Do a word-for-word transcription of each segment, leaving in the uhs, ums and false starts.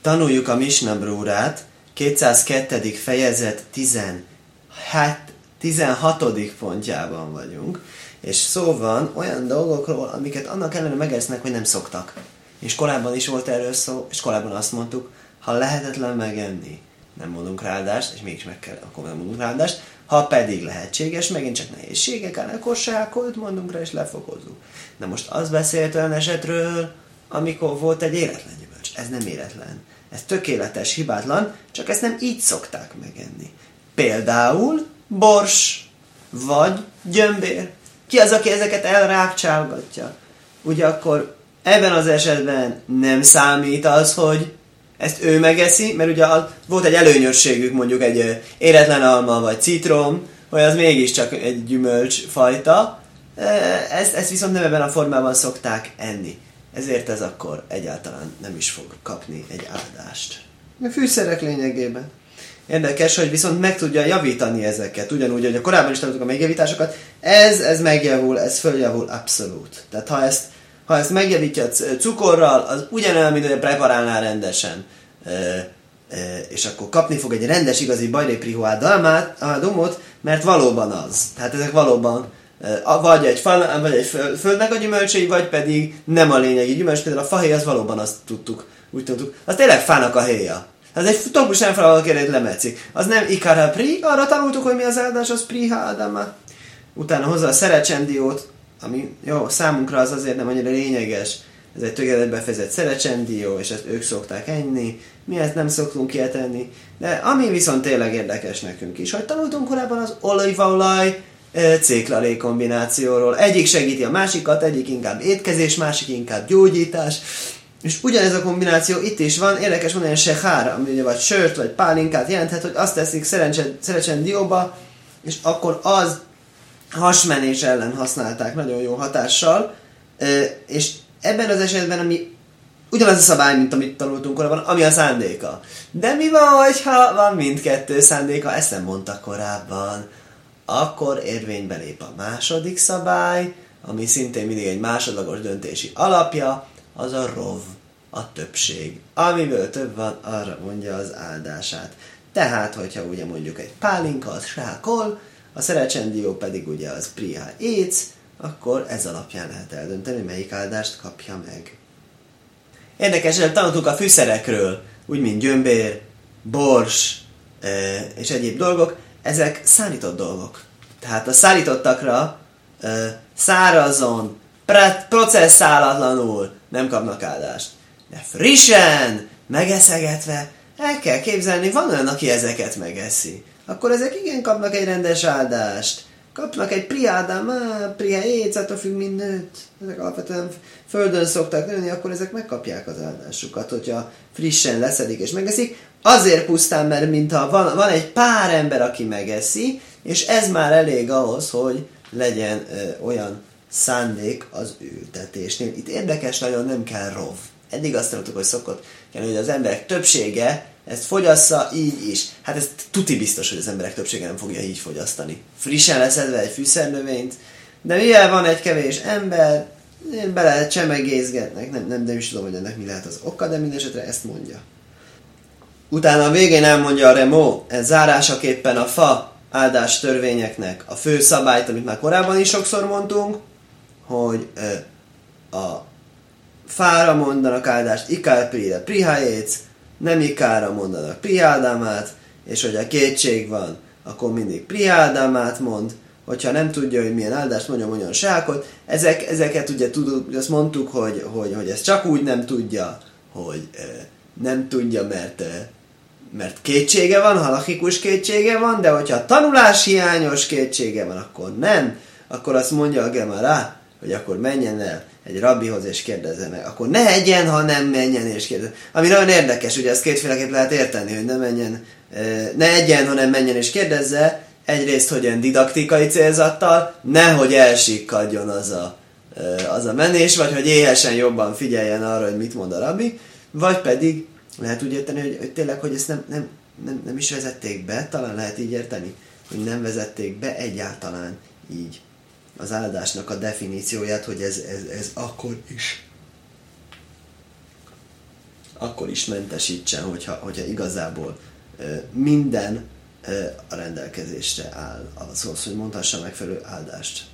Tanuljuk a Misna Brúrát, kétszázkettő. fejezet tizenhatodik pontjában vagyunk, és szó van olyan dolgokról, amiket annak ellenére megesznek, hogy nem szoktak. És korábban is volt erről szó, és korábban azt mondtuk, ha lehetetlen megenni, nem mondunk ráadást, és mégis meg kell, akkor nem mondunk ráadást, ha pedig lehetséges, megint csak nehézségek áll, akkor sákolt mondunk rá, és lefokozzuk. Na most az beszélt olyan esetről, amikor volt egy éretlen gyümölcs. Ez nem éretlen. Ez tökéletes, hibátlan, csak ezt nem így szokták megenni. Például bors, vagy gyömbér. Ki az, aki ezeket elrákcsálgatja? Ugye akkor ebben az esetben nem számít az, hogy ezt ő megeszi, mert ugye volt egy előnyösségük, mondjuk egy éretlen alma vagy citrom, vagy az mégiscsak egy gyümölcsfajta, ezt, ezt viszont nem ebben a formában szokták enni. Ezért ez akkor egyáltalán nem is fog kapni egy áldást. A fűszerek lényegében. Érdekes, hogy viszont meg tudja javítani ezeket. Ugyanúgy, hogy a korábban is tanultuk a megjavításokat, ez, ez megjavul, ez följavul abszolút. Tehát ha ezt, ha ezt megjavítja cukorral, az ugyanolyan, mint hogy preparálnál rendesen. E, e, és akkor kapni fog egy rendes, igazi bajréprihuá dalmát, mert valóban az. Tehát ezek valóban vagy egy, fa, vagy egy földnek a gyümölcsei, vagy pedig nem a lényegi gyümölcs. Például a fahéj, az valóban azt tudtuk, úgy tudtuk. Az tényleg fának a héja. Az egy tompus nem fel, ahol kérdét lemetszik. Az nem ikara pri, arra tanultuk, hogy mi az áldás, az priha adama. Utána hozzá a szerecsendiót, ami jó, számunkra az azért nem annyira lényeges. Ez egy tökéletben befejezett szerecsendió, és ezt ők szokták enni. Mi ezt nem szoktunk ilyet enni. De ami viszont tényleg érdekes nekünk is, hogy tanultunk korábban az olívaolaj céklalé kombinációról. Egyik segíti a másikat, egyik inkább étkezés, másik inkább gyógyítás. És ugyanez a kombináció itt is van, érdekes mondani, hogy sehár, ami ugye vagy sört, vagy pálinkát jelenthet, hogy azt teszik szerecsendióba, és akkor az hasmenés ellen használták nagyon jó hatással, és ebben az esetben, ami ugyanaz a szabály, mint amit tanultunk korábban, ami a szándéka. De mi van, hogyha van mindkettő szándéka, ezt nem mondta korábban, akkor érvénybe lép a második szabály, ami szintén mindig egy másodlagos döntési alapja, az a rov, a többség. Amiből több van, arra mondja az áldását. Tehát, hogyha ugye mondjuk egy pálinka, az sákol, a szerecsendió pedig ugye az priha éc, akkor ez alapján lehet eldönteni, melyik áldást kapja meg. Érdekes, hogy tanultuk a fűszerekről, úgy mint gyömbér, bors és egyéb dolgok, ezek szállított dolgok. Tehát a szállítottakra szárazon, processzálatlanul nem kapnak áldást. De frissen, megeszegetve, el kell képzelni, van olyan, aki ezeket megeszi. Akkor ezek igen kapnak egy rendes áldást. Kapnak egy priádám, priá éjc, attól függ, mint nőtt. Ezek alapvetően földön szoktak nőni, akkor ezek megkapják az áldásukat, hogyha frissen leszedik és megeszik. Azért pusztán, mert mintha van, van egy pár ember, aki megeszi, és ez már elég ahhoz, hogy legyen ö, olyan szándék az ültetésnél. Itt érdekes, nagyon nem kell rov. Eddig azt mondtuk, hogy szokott kell, hogy az emberek többsége ezt fogyassza így is. Hát ez tuti biztos, hogy az emberek többsége nem fogja így fogyasztani. Frissen leszedve egy fűszernövényt, de mivel van egy kevés ember, bele csemegézgetnek, nem, nem, nem is tudom, hogy ennek mi lehet az oka, de mindesetre ezt mondja. Utána a végén elmondja a Remó, ez zárásaképpen a fa áldás törvényeknek a fő szabályt, amit már korábban is sokszor mondtunk, hogy ö, a fára mondanak áldást, ikár pride, prihájéc, nem ikára mondanak priádámát, és hogy a kétség van, akkor mindig priádámát mond, hogyha nem tudja, hogy milyen áldást mondja, mondjon sákot. Ezek, ezeket ugye tudjuk, azt mondtuk, hogy, hogy, hogy ezt csak úgy nem tudja, hogy ö, nem tudja, mert, ö, mert kétsége van, halachikus kétsége van, de hogyha tanuláshiányos kétsége van, akkor nem, akkor azt mondja a Gemara, hogy akkor menjen el egy rabbihoz és kérdezze meg. Akkor ne egyen, ha nem menjen és kérdezze. Ami nagyon érdekes, ugye ezt kétféleképp lehet érteni, hogy ne menjen, ne egyen, hanem menjen és kérdezze. Egyrészt, hogy ilyen didaktikai célzattal, nehogy elsikkadjon az a, az a menés, vagy hogy éhesen jobban figyeljen arra, hogy mit mond a rabbi, vagy pedig lehet úgy érteni, hogy, hogy tényleg, hogy ezt nem, nem, nem, nem is vezették be, talán lehet így érteni, hogy nem vezették be egyáltalán így az áldásnak a definícióját, hogy ez, ez, ez akkor is. akkor is mentesítsen, hogyha, hogyha igazából minden a rendelkezésre áll ahhoz, hogy mondhassa megfelelő áldást.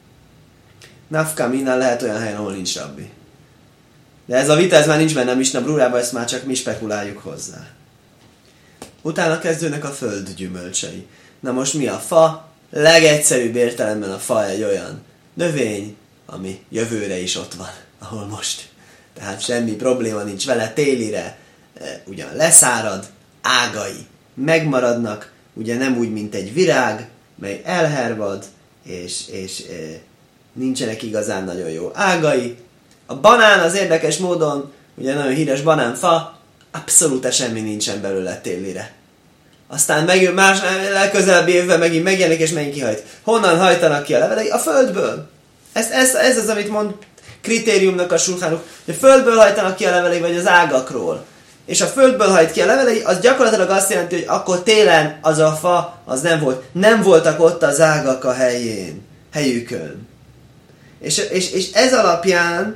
Nafka minden lehet olyan helyen, ahol nincs rabbi. De ez a vita, ez már nincs benne a Misna Brurában, ezt már csak mi spekuláljuk hozzá. Utána kezdődnek a föld gyümölcsei. Na most mi a fa? Legegyszerűbb értelemben a fa egy olyan növény, ami jövőre is ott van, ahol most. Tehát semmi probléma nincs vele, télire ugyan leszárad, ágai megmaradnak, ugye nem úgy, mint egy virág, mely elhervad, és, és e, nincsenek igazán nagyon jó ágai. A banán az érdekes módon, ugye nagyon híres banánfa, abszolút semmi nincsen belőle télire. Aztán meg, más legközelebbi évben megint megjelenik, és megint kihajt. Honnan hajtanak ki a levelei? A földből. Ez, ez, ez az, amit mond kritériumnak a sulhánuk, hogy a földből hajtanak ki a levelei, vagy az ágakról. És a földből hajt ki a levelei, az gyakorlatilag azt jelenti, hogy akkor télen az a fa, az nem volt. Nem voltak ott az ágak a helyén, helyükön. És, és, és ez alapján,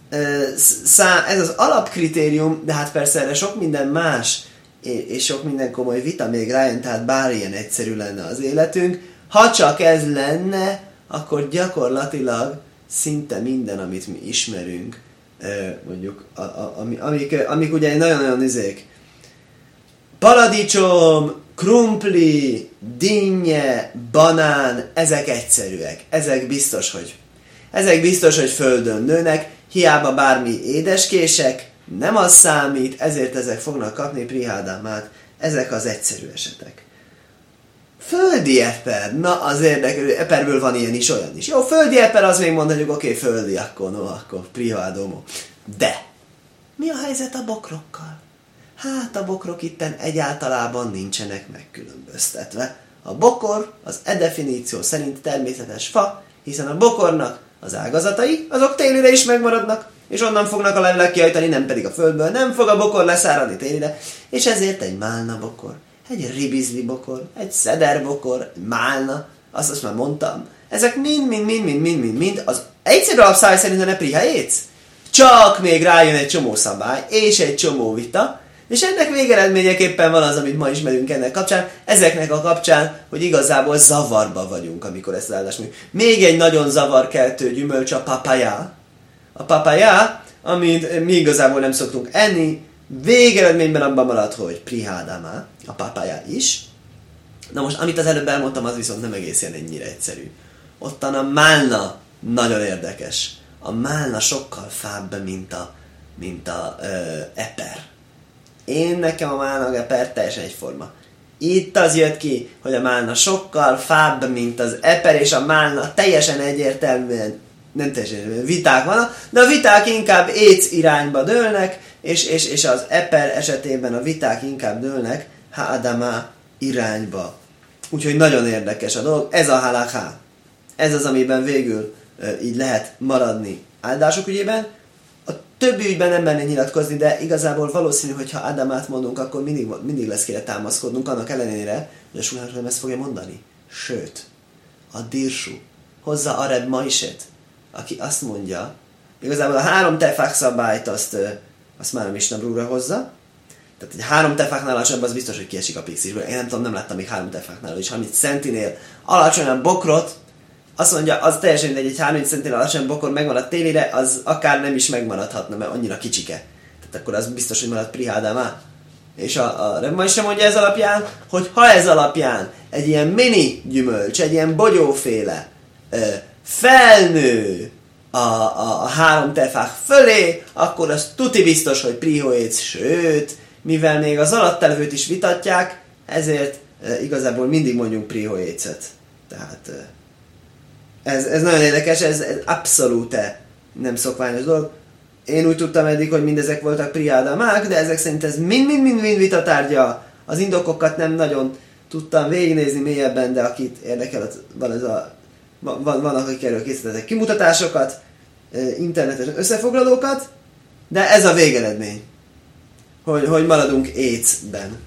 ez az alapkritérium, de hát persze erre sok minden más, és sok minden komoly vita még rájön, tehát bár ilyen egyszerű lenne az életünk, ha csak ez lenne, akkor gyakorlatilag szinte minden, amit mi ismerünk, mondjuk, a, a, amik, amik ugye nagyon-nagyon izék, paradicsom, krumpli, dinnye, banán, ezek egyszerűek. Ezek biztos, hogy ezek biztos, hogy földön nőnek, hiába bármi édeskések, nem az számít, ezért ezek fognak kapni prihádámát. Ezek az egyszerű esetek. Földi eper, na az érdekelő, eperből van ilyen is, olyan is. Jó, földi eper, az még mondhatjuk, oké, okay, földi, akkor no, akkor prihádomó. De, mi a helyzet a bokrokkal? Hát a bokrok itten egyáltalában nincsenek megkülönböztetve. A bokor az e definíció szerint természetes fa, hiszen a bokornak az ágazatai, azok télire is megmaradnak, és onnan fognak a levelek kihajtani, nem pedig a földből, nem fog a bokor leszáradni télire, és ezért egy málna bokor, egy ribizli bokor, egy szeder bokor, egy málna, azt azt már mondtam, ezek mind, mind, mind, mind, mind, mind, mind az egyszerű alapszáj szerint a ne prihájéc. Csak még rájön egy csomó szabály, és egy csomó vita, és ennek végeredményeképpen van az, amit ma ismerünk ennek kapcsán, ezeknek a kapcsán, hogy igazából zavarba vagyunk, amikor ezt áldást mondjuk. Még egy nagyon zavarkeltő gyümölcs a papaya. A papaya, amit mi igazából nem szoktunk enni, végeredményben abban marad, hogy prihádama, a papaya is. Na most, amit az előbb elmondtam, az viszont nem egészen ennyire egyszerű. Ottan a málna nagyon érdekes. A málna sokkal fább, mint a, mint a ö, eper. Én nekem a málna eper teljesen egyforma. Itt az jött ki, hogy a málna sokkal fább, mint az eper, és a málna teljesen egyértelműen, nem teljesen viták vannak, de a viták inkább éc irányba dőlnek, és, és, és az eper esetében a viták inkább dőlnek ha'adama irányba. Úgyhogy nagyon érdekes a dolog. Ez a halakha. Ez az, amiben végül e, így lehet maradni áldások ügyében. A többi ügyben nem merne nyilatkozni, de igazából valószínű, hogy ha Adamát mondunk, akkor mindig, mindig lesz kire támaszkodnunk, annak ellenére, hogy a Sulhán nem ezt fogja mondani. Sőt, a Dirsú hozza Areb Maiset, aki azt mondja, igazából a három tefák szabályt azt, azt már a Misna Brura hozza, tehát egy három tefáknál alacsonyabb, az biztos, hogy kiesik a pixisből. Én nem tudom, nem láttam még három tefáknál is. harminc centinél alacsonyabb bokrot, azt mondja, az teljesen mindegy, egy harminc centinél alacsonyabb bokor megmarad télire, az akár nem is megmaradhatna, mert annyira kicsike. Tehát akkor az biztos, hogy marad prihádamá. És a, a Rebma is sem mondja ez alapján, hogy ha ez alapján egy ilyen mini gyümölcs, egy ilyen bogyóféle ö, felnő a, a, a három tefák fölé, akkor az tuti biztos, hogy prihoéc, sőt, mivel még az alatta levőt is vitatják, ezért e, igazából mindig mondjunk prihoécet. Tehát e, ez, ez nagyon érdekes, ez, ez abszolút nem szokványos dolog. Én úgy tudtam eddig, hogy mindezek voltak prihádamák, de ezek szerint ez mind-mind-mind vitatárgya. Az indokokat nem nagyon tudtam végignézni mélyebben, de akit érdekel, van ez a, van, vannak, akik erről készítettek kimutatásokat, internetes összefoglalókat, de ez a végeredmény. Hogy, hogy maradunk écben.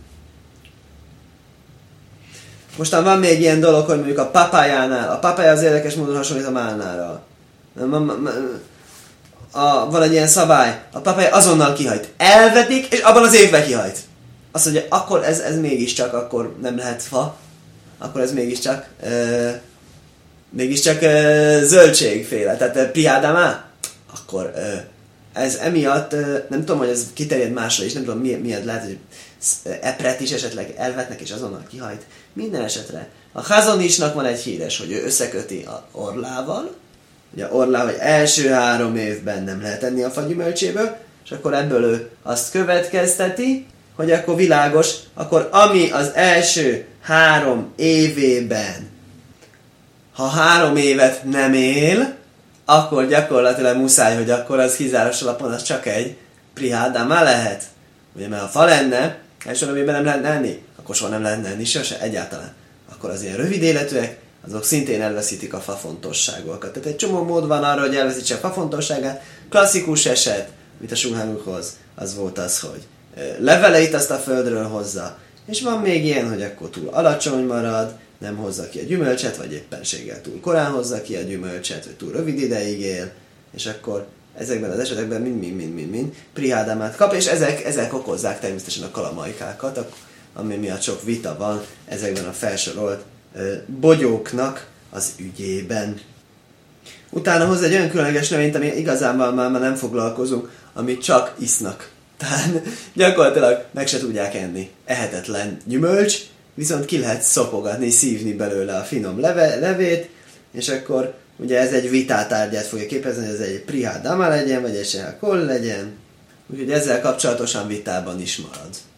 Mostan van még ilyen dolog, hogy mondjuk a papájánál, a papája az érdekes módon hasonlít a málnára. a, van egy ilyen szabály, a papája azonnal kihajt. Elvetik, és abban az évben kihajt. Azt mondja, akkor ez, ez mégiscsak, akkor nem lehet fa, akkor ez mégiscsak, uh, mégiscsak uh, zöldségféle, tehát uh, priádamá, akkor uh, ez emiatt, uh, nem tudom, hogy ez kiterjed másra is, nem tudom, mi, miért lehet, hogy epret is esetleg elvetnek, és azonnal kihajt. Minden esetre. A Chazonisnak van egy híres, hogy ő összeköti a orlával, ugye orlá, hogy első három évben nem lehet enni a fa gyümölcséből, és akkor ebből ő azt következteti, hogy akkor világos, akkor ami az első három évében, ha három évet nem él, akkor gyakorlatilag muszáj, hogy akkor az kizáros alapon az csak egy prihádama lehet. Ugye, mert ha fa lenne, első három évben nem lehet enni, akkor soha nem lehet enni, sose, egyáltalán. Akkor az ilyen rövid életűek, azok szintén elveszítik a fa fontosságokat. Tehát egy csomó mód van arra, hogy elveszítse a fa fontosságát. Klasszikus eset, mint a Sulhánukhoz, az volt az, hogy leveleit azt a földről hozza. És van még ilyen, hogy akkor túl alacsony marad, nem hozza ki a gyümölcset, vagy éppenséggel túl korán hozza ki a gyümölcset, vagy túl rövid ideig él, és akkor ezekben az esetekben mind-mind-mind-mind prihádamát kap, és ezek, ezek okozzák természetesen a kalamajkákat, ami miatt sok vita van ezekben a felsorolt ö, bogyóknak az ügyében. Utána hoz egy olyan különleges növényt, ami igazánban már, már nem foglalkozunk, amit csak isznak. Tehát gyakorlatilag meg se tudják enni. Ehetetlen gyümölcs, viszont ki lehet szopogatni, szívni belőle a finom leve, levét, és akkor ugye ez egy vitátárgyát fogja képezni, hogy ez egy prihádama legyen, vagy egy sehakol legyen. Úgyhogy ezzel kapcsolatosan vitában is marad.